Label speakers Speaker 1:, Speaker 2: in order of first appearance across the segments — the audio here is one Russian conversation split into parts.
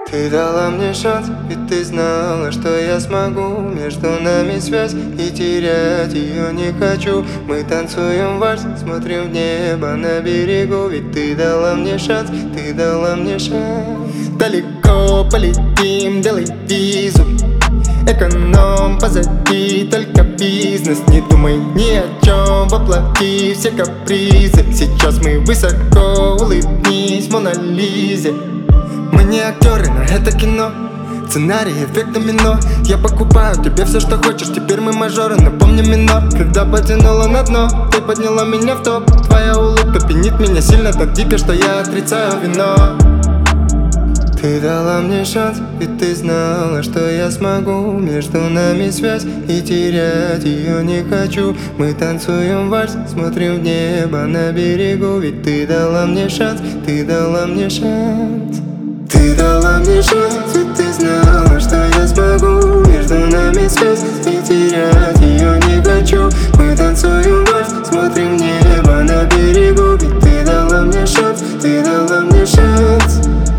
Speaker 1: Ты дала мне шанс, ведь ты знала, что я смогу. Между нами связь, и терять ее не хочу. Мы танцуем вальс, смотрим в небо на берегу. Ведь ты дала мне шанс, ты дала мне шанс. Далеко полетим, делай визу. Эконом позади, только бизнес. Не думай ни о чем, воплоти все капризы. Сейчас мы высоко, улыбнись Мона Лизе. Мы не актеры, но это кино. Сценарий, эффект домино. Я покупаю тебе все, что хочешь. Теперь мы мажоры, но помни минор. Когда потянула на дно, ты подняла меня в топ. Твоя улыбка пьянит меня сильно, так дико, что я отрицаю вино. Ты дала мне шанс, ведь ты знала, что я смогу. Между нами связь, и терять ее не хочу. Мы танцуем вальс, смотрим в небо на берегу. Ведь ты дала мне шанс, ты дала мне шанс. Ты дала мне шанс, ведь ты знала, что я смогу. Между нами связь, и терять ее не хочу. Мы танцуем вальс, смотрим в небо на берегу. Ведь ты дала мне шанс, ты дала мне шанс.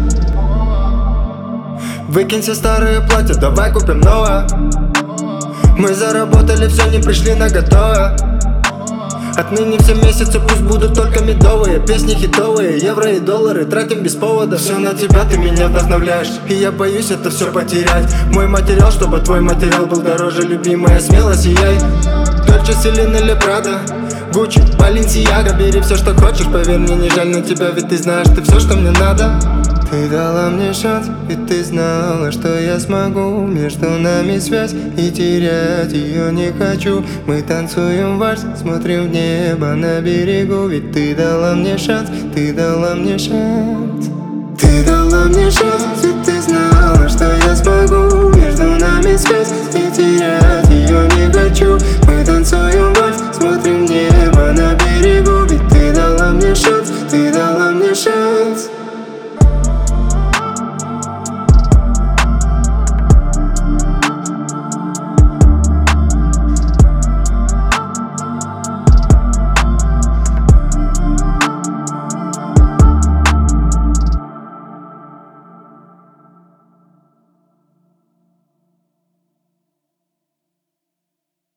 Speaker 1: Выкинь все старые платья, давай купим новое. Мы заработали все, не пришли на готовое. Отныне все месяцы пусть будут только медовые. Песни хитовые, евро и доллары тратим без повода. Все на тебя, ты меня вдохновляешь, и я боюсь это все потерять. Мой материал, чтобы твой материал был дороже. Любимая, смело сияй. Дольче, Селин или Прада, Гуччи, Баленсиага. Бери все, что хочешь, поверь мне, не жаль на тебя. Ведь ты знаешь, ты все, что мне надо. Ты дала мне шанс, ведь ты знала, что я смогу. Между нами связь, и терять ее не хочу. Мы танцуем вальс, смотрим в небо на берегу. Ведь ты дала мне шанс, ты дала мне шанс. Ты